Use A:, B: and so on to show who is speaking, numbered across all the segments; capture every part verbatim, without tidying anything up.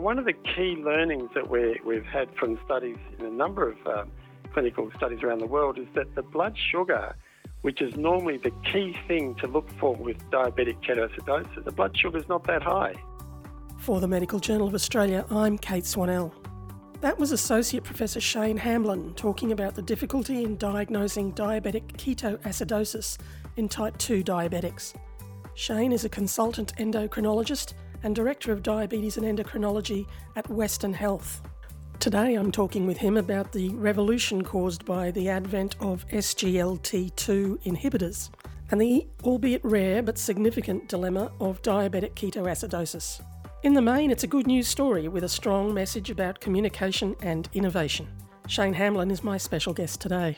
A: One of the key learnings that we, we've had from studies in a number of um, clinical studies around the world is that the blood sugar, which is normally the key thing to look for with diabetic ketoacidosis, the blood sugar is not that high.
B: For the Medical Journal of Australia, I'm Kate Swanell. That was Associate Professor Shane Hamblin talking about the difficulty in diagnosing diabetic ketoacidosis in type two diabetics. Shane is a consultant endocrinologist and Director of Diabetes and Endocrinology at Western Health. Today I'm talking with him about the revolution caused by the advent of S G L T two inhibitors and the, albeit rare but significant, dilemma of diabetic ketoacidosis. In the main, it's a good news story with a strong message about communication and innovation. Shane Hamblin is my special guest today.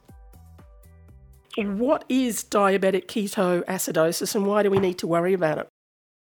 B: What is diabetic ketoacidosis and why do we need to worry about it?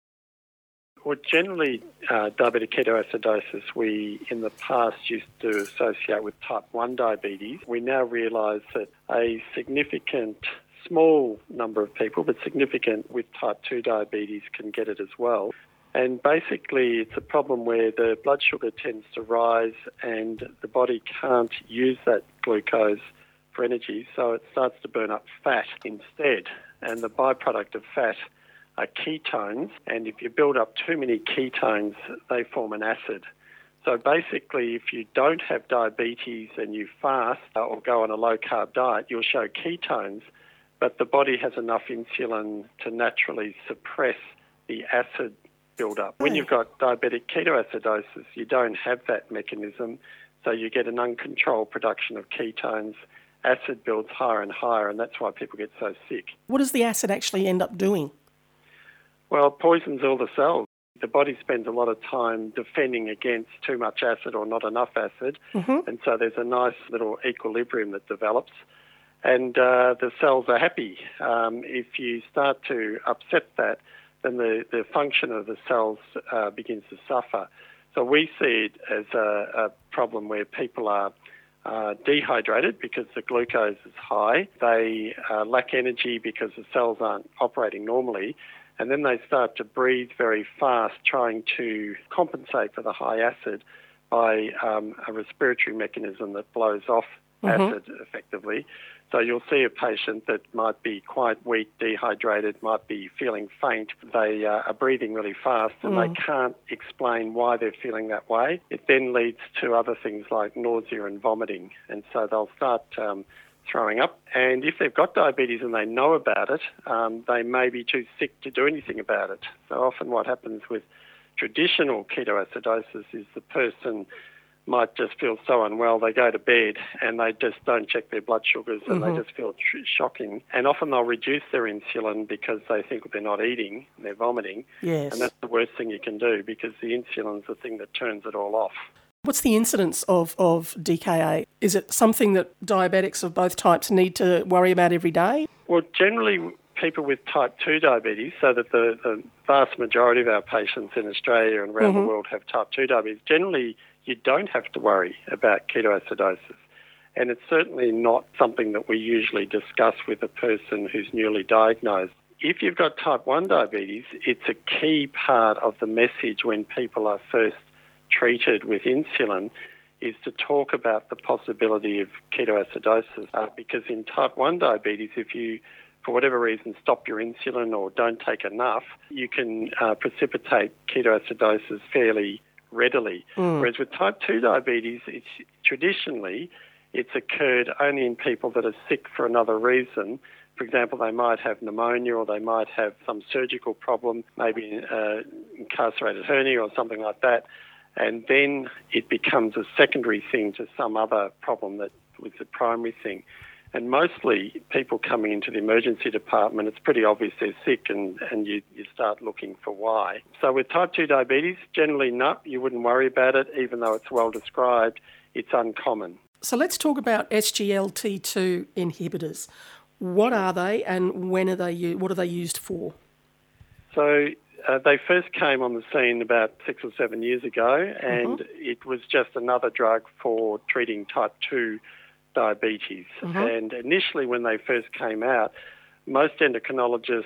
A: Well, generally, uh, diabetic ketoacidosis, we in the past used to associate with type one diabetes. We now realise that a significant, small number of people, but significant with type two diabetes can get it as well. And basically, it's a problem where the blood sugar tends to rise and the body can't use that glucose for energy, so it starts to burn up fat instead. And the byproduct of fat are ketones, and if you build up too many ketones, they form an acid. So basically, if you don't have diabetes and you fast or go on a low-carb diet, you'll show ketones, but the body has enough insulin to naturally suppress the acid build-up. When you've got diabetic ketoacidosis, you don't have that mechanism, so you get an uncontrolled production of ketones. Acid builds higher and higher, and that's why people get so sick.
B: What does the acid actually end up doing?
A: Well, it poisons all the cells. The body spends a lot of time defending against too much acid or not enough acid, mm-hmm. and so there's a nice little equilibrium that develops, and uh, the cells are happy. Um, if you start to upset that, then the, the function of the cells uh, begins to suffer. So we see it as a, a problem where people are uh, dehydrated because the glucose is high. They uh, lack energy because the cells aren't operating normally. And then they start to breathe very fast, trying to compensate for the high acid by um, a respiratory mechanism that blows off mm-hmm. acid effectively. So you'll see a patient that might be quite weak, dehydrated, might be feeling faint. They uh, are breathing really fast and mm. they can't explain why they're feeling that way. It then leads to other things like nausea and vomiting. And so they'll start um, throwing up. And if they've got diabetes and they know about it, um, they may be too sick to do anything about it. So often what happens with traditional ketoacidosis is the person might just feel so unwell, they go to bed and they just don't check their blood sugars and mm-hmm. they just feel tr- shocking. And often they'll reduce their insulin because they think they're not eating, they're vomiting.
B: Yes.
A: And that's the worst thing you can do because the insulin's the thing that turns it all off.
B: What's the incidence of, of D K A? Is it something that diabetics of both types need to worry about every day?
A: Well, generally people with type two diabetes, so that the, the vast majority of our patients in Australia and around mm-hmm. the world have type two diabetes, generally you don't have to worry about ketoacidosis. And it's certainly not something that we usually discuss with a person who's newly diagnosed. If you've got type one diabetes, it's a key part of the message when people are first treated with insulin is to talk about the possibility of ketoacidosis. Uh, because in type one diabetes, if you, for whatever reason, stop your insulin or don't take enough, you can uh, precipitate ketoacidosis fairly readily. Mm. Whereas with type two diabetes, it's traditionally it's occurred only in people that are sick for another reason. For example, they might have pneumonia or they might have some surgical problem, maybe uh, incarcerated hernia or something like that, and then it becomes a secondary thing to some other problem that was the primary thing. And mostly people coming into the emergency department, it's pretty obvious they're sick and, and you, you start looking for why. So with type two diabetes, generally no, you wouldn't worry about it, even though it's well described, it's uncommon.
B: So let's talk about S G L T two inhibitors. What are they and when are they? What are they used for?
A: So uh, they first came on the scene about six or seven years ago, and mm-hmm. it was just another drug for treating type two diabetes. Mm-hmm. And initially when they first came out, most endocrinologists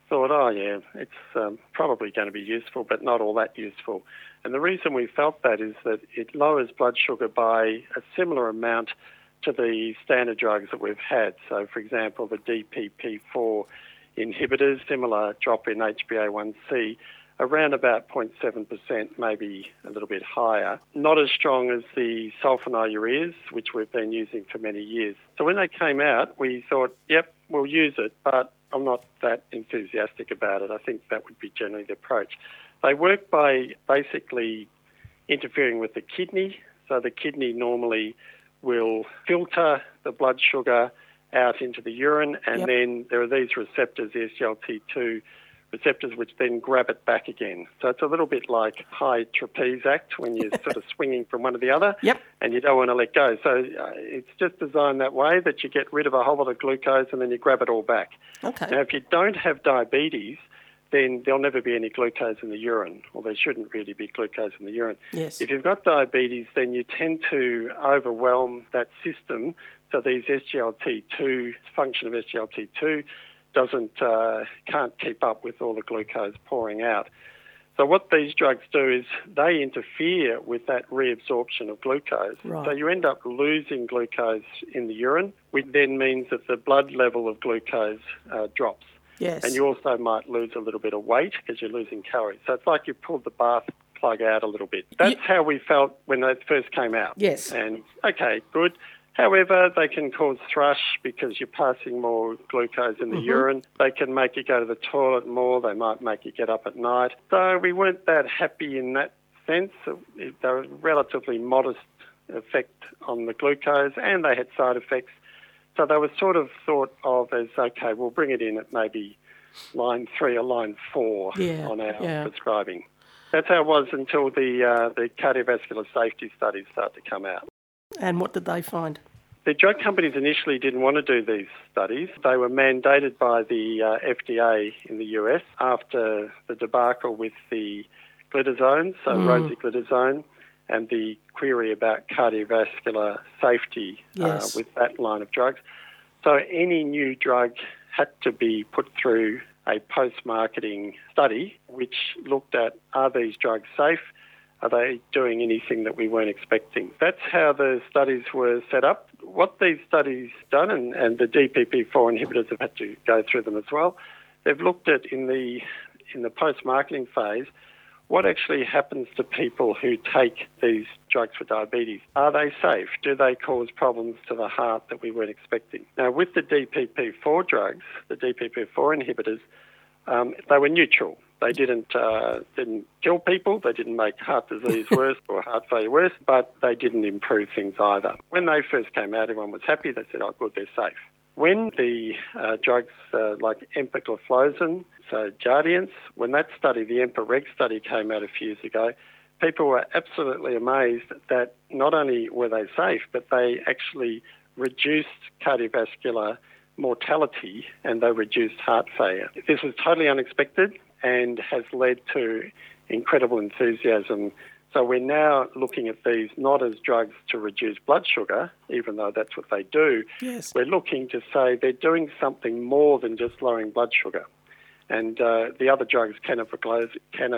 A: thought, oh yeah, it's um, probably going to be useful, but not all that useful. And the reason we felt that is that it lowers blood sugar by a similar amount to the standard drugs that we've had. So, for example, the D P P four inhibitors, similar drop in H b A one C, around about zero point seven percent, maybe a little bit higher. Not as strong as the sulfonylureas, which we've been using for many years. So when they came out, we thought, yep, we'll use it, but I'm not that enthusiastic about it. I think that would be generally the approach. They work by basically interfering with the kidney. So the kidney normally will filter the blood sugar out into the urine, and yep. then there are these receptors, the S G L T two receptors, which then grab it back again. So it's a little bit like high trapeze act when you're sort of swinging from one to the other,
B: yep.
A: and you don't want to let go. So uh, it's just designed that way that you get rid of a whole lot of glucose and then you grab it all back.
B: Okay.
A: Now, if you don't have diabetes, then there'll never be any glucose in the urine, or there shouldn't really be glucose in the urine.
B: Yes.
A: If you've got diabetes, then you tend to overwhelm that system, so these S G L T two, function of S G L T two doesn't, uh, can't keep up with all the glucose pouring out. So what these drugs do is they interfere with that reabsorption of glucose.
B: Right.
A: So you end up losing glucose in the urine, which then means that the blood level of glucose uh, drops.
B: Yes.
A: And you also might lose a little bit of weight because you're losing calories. So it's like you pulled the bath plug out a little bit. That's you... how we felt when they first came out.
B: Yes.
A: And, okay, good. However, they can cause thrush because you're passing more glucose in the mm-hmm. urine. They can make you go to the toilet more. They might make you get up at night. So we weren't that happy in that sense. They were a relatively modest effect on the glucose, and they had side effects. So they were sort of thought of as, okay, we'll bring it in at maybe line three or line four
B: yeah,
A: on our
B: yeah.
A: prescribing. That's how it was until the uh, the cardiovascular safety studies started to come out.
B: And what did they find?
A: The drug companies initially didn't want to do these studies. They were mandated by the uh, F D A in the U S after the debacle with the glitazones, so mm. rosiglitazone, and the query about cardiovascular safety
B: yes.
A: uh, with that line of drugs. So any new drug had to be put through a post-marketing study which looked at, are these drugs safe? Are they doing anything that we weren't expecting? That's how the studies were set up. What these studies done, and, and the D P P four inhibitors have had to go through them as well, they've looked at in the in the post-marketing phase, what actually happens to people who take these drugs for diabetes. Are they safe? Do they cause problems to the heart that we weren't expecting? Now, with the D P P four drugs, the D P P four inhibitors, um, they were neutral. They didn't uh, didn't kill people, they didn't make heart disease worse or heart failure worse, but they didn't improve things either. When they first came out, everyone was happy. They said, oh, good, they're safe. When the uh, drugs uh, like empagliflozin, so Jardiance, when that study, the EMPA-REG study came out a few years ago, people were absolutely amazed that not only were they safe, but they actually reduced cardiovascular mortality and they reduced heart failure. This was totally unexpected and has led to incredible enthusiasm. So we're now looking at these not as drugs to reduce blood sugar, even though that's what they do.
B: Yes.
A: We're looking to say they're doing something more than just lowering blood sugar. And uh, the other drugs, canagliflozin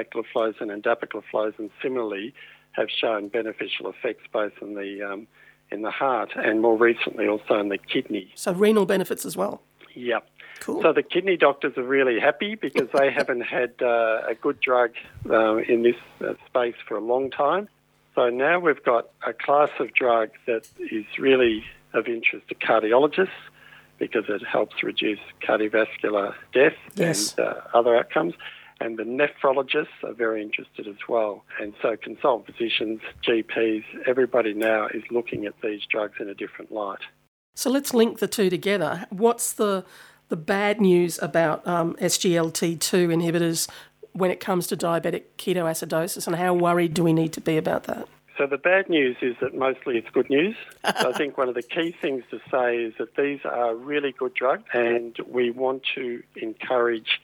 A: and dapagliflozin, similarly have shown beneficial effects both in the um, in the heart and more recently also in the kidney.
B: So renal benefits as well?
A: Yep.
B: Cool.
A: So the kidney doctors are really happy because they haven't had uh, a good drug uh, in this uh, space for a long time. So now we've got a class of drug that is really of interest to cardiologists because it helps reduce cardiovascular death
B: yes.
A: and uh, other outcomes. And the nephrologists are very interested as well. And so consultant physicians, G Ps, everybody now is looking at these drugs in a different light.
B: So let's link the two together. What's the the bad news about um, S G L T two inhibitors when it comes to diabetic ketoacidosis, and how worried do we need to be about that?
A: So the bad news is that mostly it's good news. So I think one of the key things to say is that these are really good drugs and we want to encourage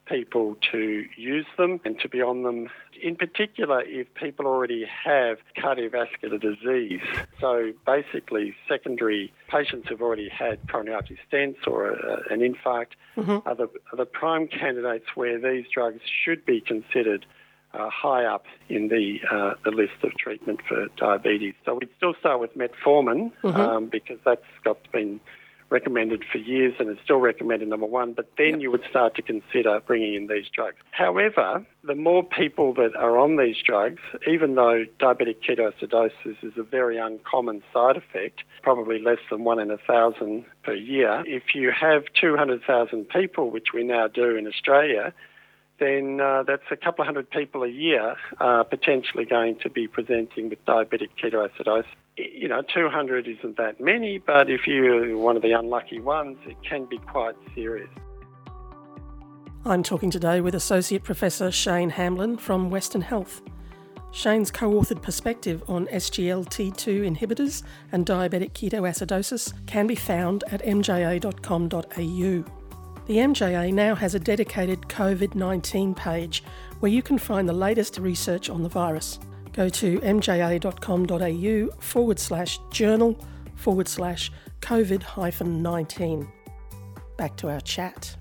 A: people to use them and to be on them, in particular if people already have cardiovascular disease. So basically secondary patients who've already had coronary artery stents or a, an infarct mm-hmm. are, the, are the prime candidates where these drugs should be considered uh, high up in the uh, the list of treatment for diabetes. So we'd still start with metformin mm-hmm. um, because that's got been recommended for years and is still recommended number one, but then yep. you would start to consider bringing in these drugs. However, the more people that are on these drugs, even though diabetic ketoacidosis is a very uncommon side effect, probably less than one in a thousand per year, if you have two hundred thousand people, which we now do in Australia, then uh, that's a couple of hundred people a year uh, potentially going to be presenting with diabetic ketoacidosis. You know, two hundred isn't that many, but if you're one of the unlucky ones, it can be quite serious.
B: I'm talking today with Associate Professor Shane Hamblin from Western Health. Shane's co-authored perspective on S G L T two inhibitors and diabetic ketoacidosis can be found at m j a dot com dot a u. The M J A now has a dedicated COVID nineteen page where you can find the latest research on the virus. Go to m j a dot com dot a u forward slash journal forward slash COVID hyphen nineteen. Back to our chat.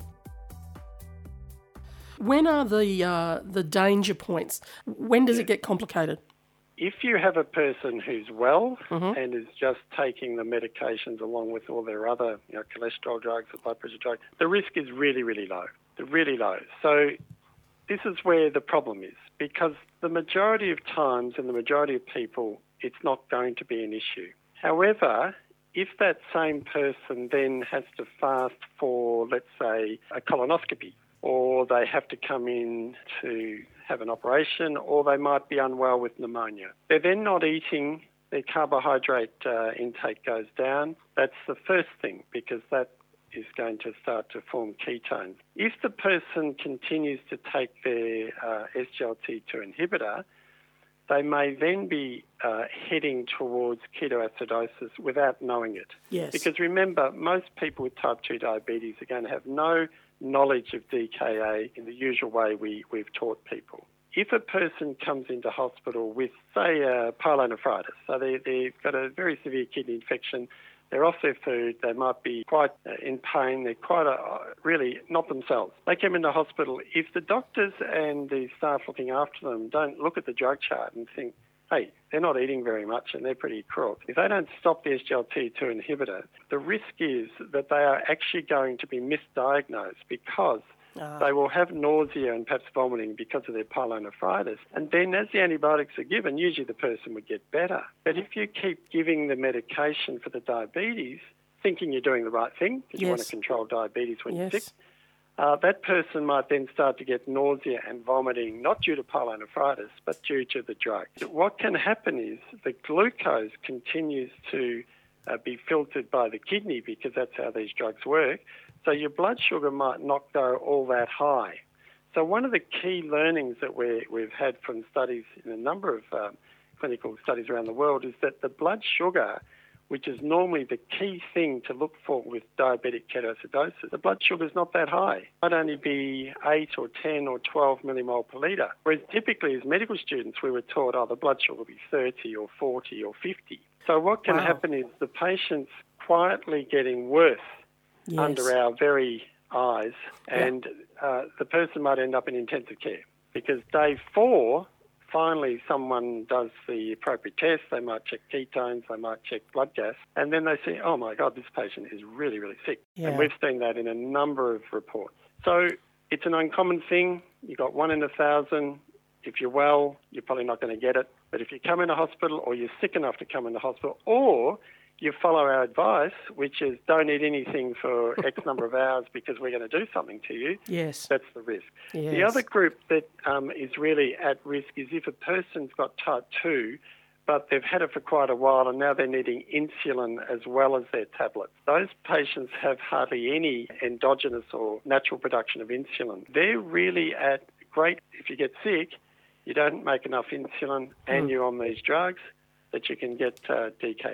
B: When are the uh, the danger points? When does it get complicated?
A: If you have a person who's well
B: mm-hmm.
A: and is just taking the medications along with all their other, you know, cholesterol drugs or blood pressure drugs, the risk is really, really low. They're really low. So this is where the problem is, because the majority of times and the majority of people, it's not going to be an issue. However, if that same person then has to fast for, let's say, a colonoscopy, or they have to come in to have an operation, or they might be unwell with pneumonia. They're then not eating, their carbohydrate uh, intake goes down. That's the first thing, because that is going to start to form ketones. If the person continues to take their uh, S G L T two inhibitor, they may then be uh, heading towards ketoacidosis without knowing it.
B: Yes.
A: Because remember, most people with type two diabetes are going to have no knowledge of D K A in the usual way we, we've taught people. If a person comes into hospital with, say, uh, pyelonephritis, so they, they've got a very severe kidney infection, they're off their food, they might be quite uh, in pain, they're quite uh, really not themselves. They come into hospital. If the doctors and the staff looking after them don't look at the drug chart and think, hey, they're not eating very much and they're pretty crook, if they don't stop the S G L T two inhibitor, the risk is that they are actually going to be misdiagnosed because uh. they will have nausea and perhaps vomiting because of their pyelonephritis. And then as the antibiotics are given, usually the person would get better. But if you keep giving the medication for the diabetes, thinking you're doing the right thing, because yes. you want to control diabetes when
B: yes.
A: you're sick, Uh, that person might then start to get nausea and vomiting, not due to pyelonephritis, but due to the drug. What can happen is the glucose continues to uh, be filtered by the kidney because that's how these drugs work. So your blood sugar might not go all that high. So one of the key learnings that we're, we've had from studies in a number of um, clinical studies around the world is that the blood sugar, which is normally the key thing to look for with diabetic ketoacidosis, the blood sugar is not that high. It might only be eight or ten or twelve millimole per litre. Whereas typically as medical students we were taught, oh, the blood sugar will be thirty or forty or fifty. So what can wow. happen is the patient's quietly getting worse yes. under our very eyes, and yeah. uh, the person might end up in intensive care because day four, finally someone does the appropriate test, they might check ketones, they might check blood gas, and then they say, oh my God, this patient is really, really sick.
B: Yeah.
A: And we've seen that in a number of reports. So it's an uncommon thing. You've got one in a thousand. If you're well, you're probably not going to get it. But if you come into hospital or you're sick enough to come into hospital, or you follow our advice, which is don't eat anything for X number of hours because we're going to do something to you,
B: yes.
A: that's the risk.
B: Yes.
A: The other group that um, is really at risk is if a person's got type two, but they've had it for quite a while and now they're needing insulin as well as their tablets. Those patients have hardly any endogenous or natural production of insulin. They're really at great, if you get sick, you don't make enough insulin and mm. you're on these drugs, that you can get uh, D K A.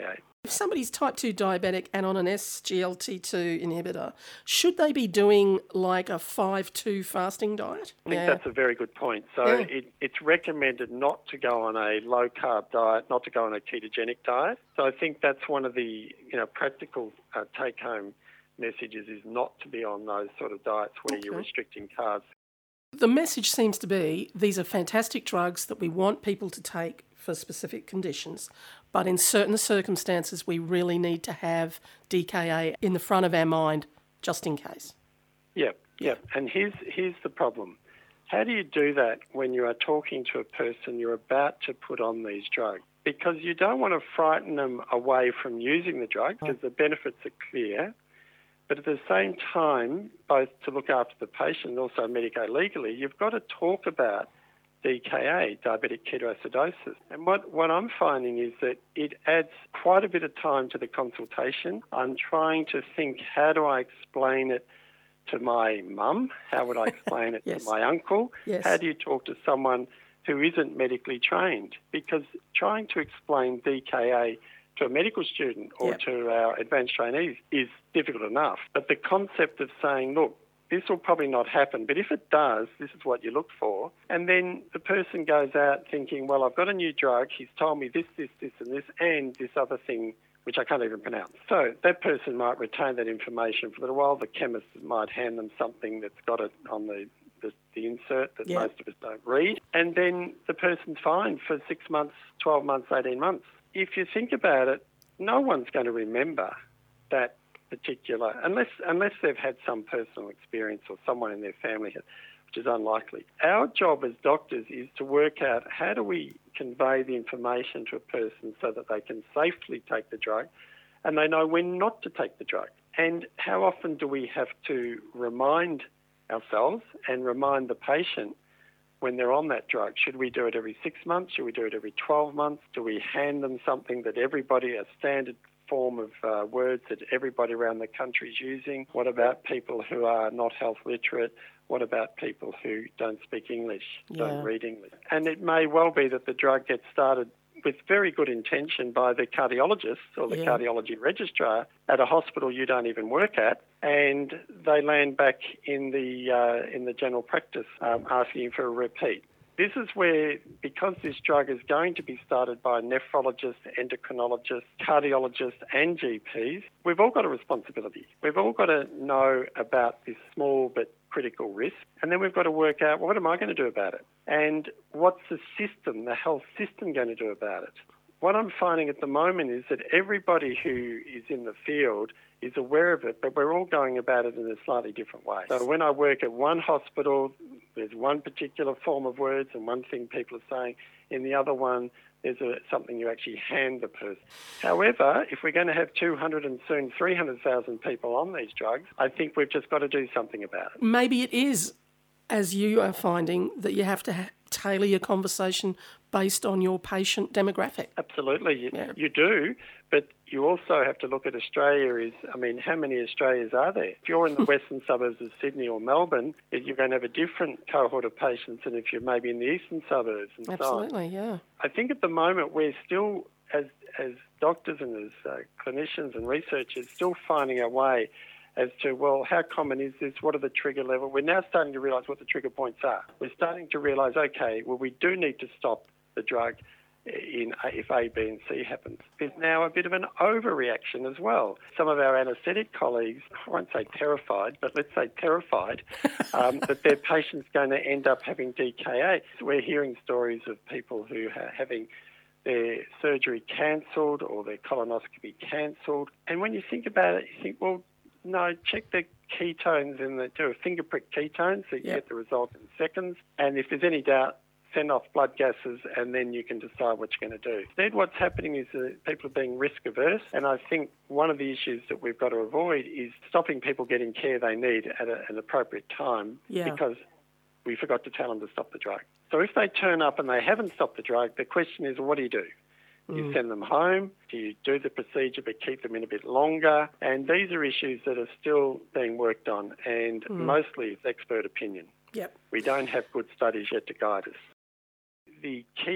B: If somebody's type two diabetic and on an S G L T two inhibitor, should they be doing like a five two fasting diet?
A: I think
B: yeah.
A: that's a very good point. So
B: Yeah.
A: it, it's recommended not to go on a low-carb diet, not to go on a ketogenic diet. So I think that's one of the you know practical uh, take-home messages is not to be on those sort of diets where
B: Okay.
A: you're restricting carbs.
B: The message seems to be these are fantastic drugs that we want people to take for specific conditions, but in certain circumstances we really need to have D K A in the front of our mind just in case.
A: Yep, yep. And here's, here's the problem. How do you do that when you are talking to a person you're about to put on these drugs? Because you don't want to frighten them away from using the drug because the benefits are clear. But at the same time, both to look after the patient and also medicate legally, you've got to talk about D K A, diabetic ketoacidosis. And what, what I'm finding is that it adds quite a bit of time to the consultation. I'm trying to think, how do I explain it to my mum? How would I explain it
B: yes.
A: to my uncle?
B: Yes.
A: How do you talk to someone who isn't medically trained? Because trying to explain D K A to a medical student or
B: yep.
A: to our advanced trainees is difficult enough. But the concept of saying, look, this will probably not happen, but if it does, this is what you look for. And then the person goes out thinking, well, I've got a new drug, he's told me this, this, this and this, and this other thing, which I can't even pronounce. So that person might retain that information for a little while. The chemist might hand them something that's got it on the, the, the insert that
B: yep.
A: most of us don't read. And then the person's fine for six months, twelve months, eighteen months. If you think about it, no one's going to remember that particular, unless unless they've had some personal experience or someone in their family has, which is unlikely. Our job as doctors is to work out how do we convey the information to a person so that they can safely take the drug and they know when not to take the drug. And how often do we have to remind ourselves and remind the patient when they're on that drug? Should we do it every six months? Should we do it every twelve months? Do we hand them something that everybody, a standard form of uh, words that everybody around the country is using? What about people who are not health literate? What about people who don't speak English,
B: Yeah.
A: don't read English? And it may well be that the drug gets started with very good intention by the cardiologist or the
B: Yeah.
A: cardiology registrar at a hospital you don't even work at, and they land back in the uh, in the general practice um, asking for a repeat. This is where, because this drug is going to be started by nephrologists, endocrinologists, cardiologists and G Ps, we've all got a responsibility. We've all got to know about this small but critical risk, and then we've got to work out, what am I going to do about it? And what's the system, the health system, going to do about it? What I'm finding at the moment is that everybody who is in the field is aware of it, but we're all going about it in a slightly different way. So when I work at one hospital, there's one particular form of words and one thing people are saying. In the other one, there's a, something you actually hand the person. However, if we're going to have two hundred and soon three hundred thousand people on these drugs, I think we've just got to do something about it.
B: Maybe it is, as you are finding, that you have to ha- tailor your conversation based on your patient demographic.
A: Absolutely, you,
B: Yeah.
A: you do, but you also have to look at Australia is, I mean, how many Australians are there? If you're in the western suburbs of Sydney or Melbourne, you're going to have a different cohort of patients than if you're maybe in the eastern suburbs and
B: Absolutely,
A: so on.
B: yeah.
A: I think at the moment we're still, as as doctors and as uh, clinicians and researchers, still finding our way as to, well, how common is this? What are the trigger levels? We're now starting to realise what the trigger points are. We're starting to realise, okay, well, we do need to stop the drug in if A, B and C happens. There's now a bit of an overreaction as well. Some of our anaesthetic colleagues, I won't say terrified, but let's say terrified, um, that their patient's going to end up having D K A. We're hearing stories of people who are having their surgery cancelled or their colonoscopy cancelled. And when you think about it, you think, well, no, check the ketones and the, do a finger prick ketones so you
B: Yep.
A: get the result in seconds. And if there's any doubt, send off blood gases and then you can decide what you're going to do. Instead, what's happening is that people are being risk averse, and I think one of the issues that we've got to avoid is stopping people getting care they need at a, an appropriate time
B: Yeah.
A: because we forgot to tell them to stop the drug. So if they turn up and they haven't stopped the drug, the question is, what do you do? Do you send them home? Do you do the procedure but keep them in a bit longer? And these are issues that are still being worked on, and
B: Mm.
A: mostly it's expert opinion.
B: Yep.
A: We don't have good studies yet to guide us. The key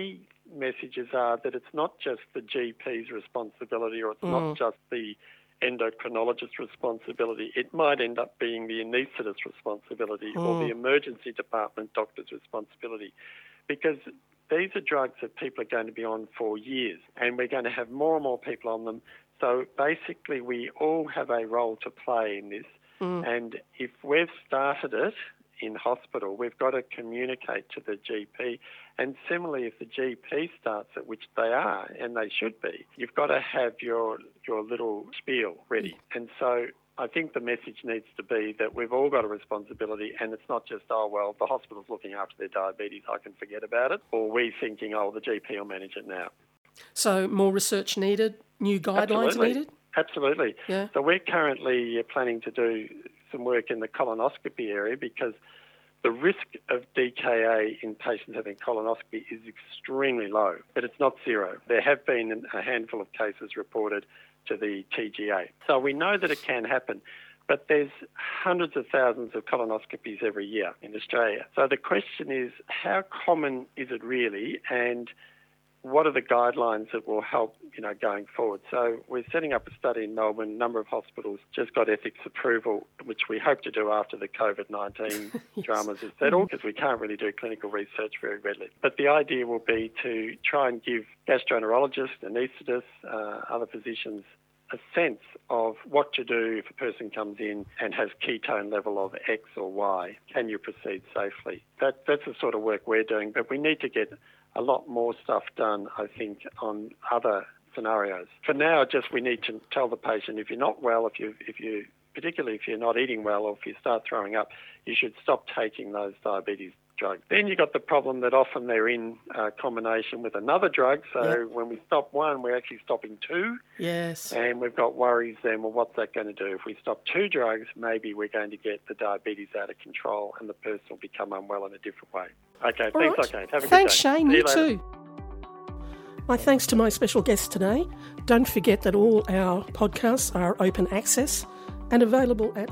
A: messages are that it's not just the G P's responsibility, or it's mm. not just the endocrinologist's responsibility. It might end up being the anaesthetist's responsibility mm. or the emergency department doctor's responsibility, because these are drugs that people are going to be on for years, and we're going to have more and more people on them. So basically we all have a role to play in this, mm. and if we've started it in hospital, we've got to communicate to the G P. And similarly, if the G P starts it, which they are, and they should be, you've got to have your your little spiel ready. And so I think the message needs to be that we've all got a responsibility, and it's not just, oh, well, the hospital's looking after their diabetes, I can forget about it, or we thinking, oh, the G P will manage it now.
B: So more research needed, new guidelines
A: Absolutely.
B: needed?
A: Absolutely.
B: Yeah.
A: So we're currently planning to do some work in the colonoscopy area, because the risk of D K A in patients having colonoscopy is extremely low, but it's not zero. There have been a handful of cases reported to the T G A. So we know that it can happen, but there's hundreds of thousands of colonoscopies every year in Australia. So the question is, how common is it really, and what are the guidelines that will help, you know, going forward? So we're setting up a study in Melbourne. A number of hospitals just got ethics approval, which we hope to do after the COVID nineteen yes. dramas is settled, because we can't really do clinical research very readily. But the idea will be to try and give gastroenterologists, anaesthetists, uh, other physicians a sense of what to do if a person comes in and has ketone level of X or Y. Can you proceed safely? That, that's the sort of work we're doing, but we need to get a lot more stuff done, I think, on other scenarios. For now, just we need to tell the patient, if you're not well, if you, if you, particularly if you're not eating well, or if you start throwing up, you should stop taking those diabetes drugs. Then you've got the problem that often they're in uh, combination with another drug. So yep. when we stop one, we're actually stopping two.
B: Yes.
A: And we've got worries then, well, what's that going to do? If we stop two drugs, maybe we're going to get the diabetes out of control and the person will become unwell in a different way. Okay,
B: All
A: thanks,
B: right.
A: okay. Have a
B: thanks,
A: good day.
B: Shane.
A: See
B: You,
A: you
B: too. My thanks to my special guest today. Don't forget that all our podcasts are open access and available at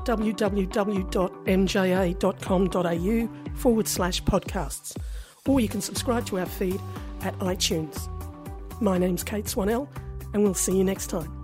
B: www.mja.com.au forward slash podcasts. Or you can subscribe to our feed at iTunes. My name's Kate Swanell, and we'll see you next time.